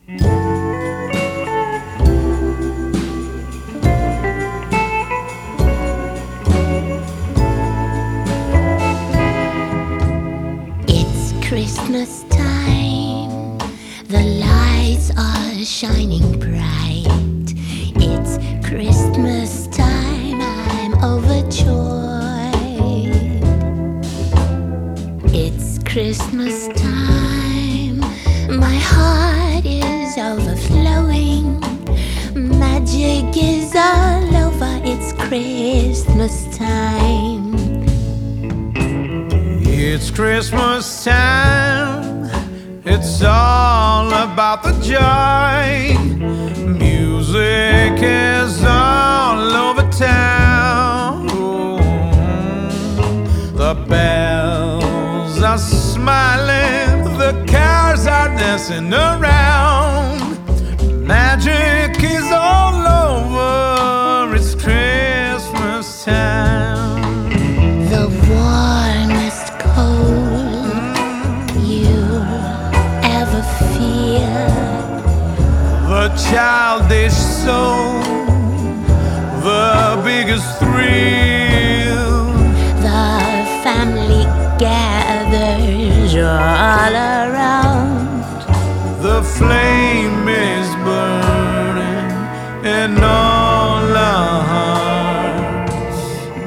It's Christmas time, the lights are shining bright. It's Christmas time, I'm overjoyed. It's Christmas time, my heart is overflowing. Magic is all over, it's Christmas time. It's Christmas time, it's all about the joy. Music is all over town. The bells are smiling, the cars are dancing around. Magic is all over, it's Christmas time. The warmest cold you'll ever feel. The childish soul, the biggest thrill. The family gathers all around. The flame is burning in all our hearts.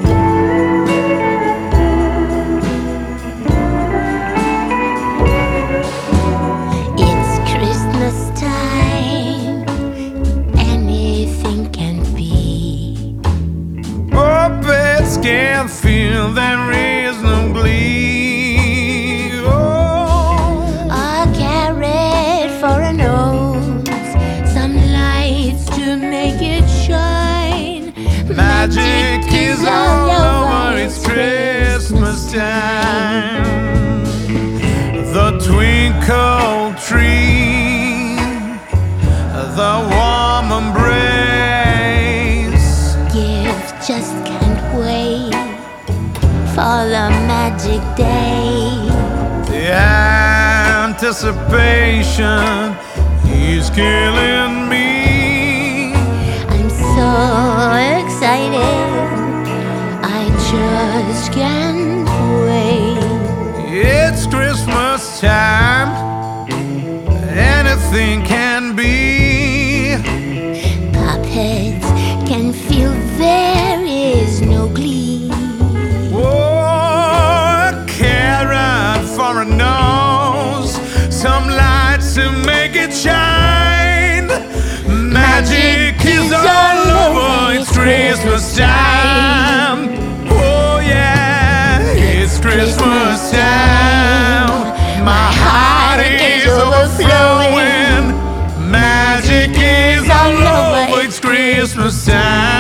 It's Christmas time, anything can be. Puppets can feel there is no glee. Oh, A carrot for a nose, some lights to make it shine. magic is all over, it's Christmas time. The twinkle tree, the warm embrace. Gift just can't wait for the magic day. The anticipation is killing me. I'm so excited, I just can't wait. It's Christmas time, anything can be. Puppets can feel there is no glee. Oh, a carrot for a nose, some lights to make it shine. Magic is all over, it's Christmas time. Oh yeah, it's Christmas time. My heart is overflowing. Magic is all over, it's Christmas time.